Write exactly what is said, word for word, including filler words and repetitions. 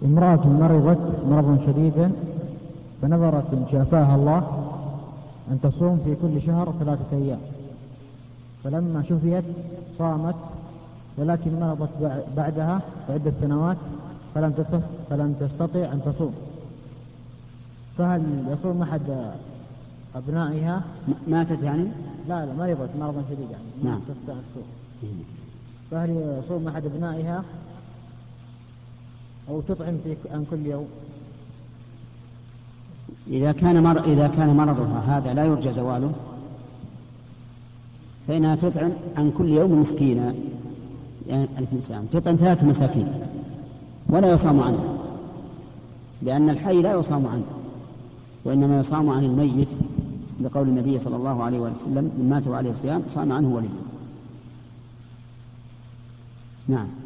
امرأة مرضت مرضا شديدا فنظرت إن شافاها الله أن تصوم في كل شهر ثلاثة أيام، فلما شفيت صامت، ولكن مرضت بعدها عدة سنوات فلم فلم تستطع أن تصوم، فهل يصوم أحد أبنائها؟ ماتت يعني؟ لا لا مرضت مرضا شديدا يعني نعم. تستطيع أن تصوم، فهل يصوم أحد أبنائها أو تطعم في عن كل يوم؟ إذا كان مر... إذا كان مرضها هذا لا يرجى زواله فإنها تطعم عن كل يوم مسكينا، يعني الإنسان تطعم ثلاثة مساكين ولا يصام عنه، لأن الحي لا يصام عنه، وإنما يصام عن الميت لقول النبي صلى الله عليه وسلم: من مات وعليه الصيام صام عنه وليه. نعم.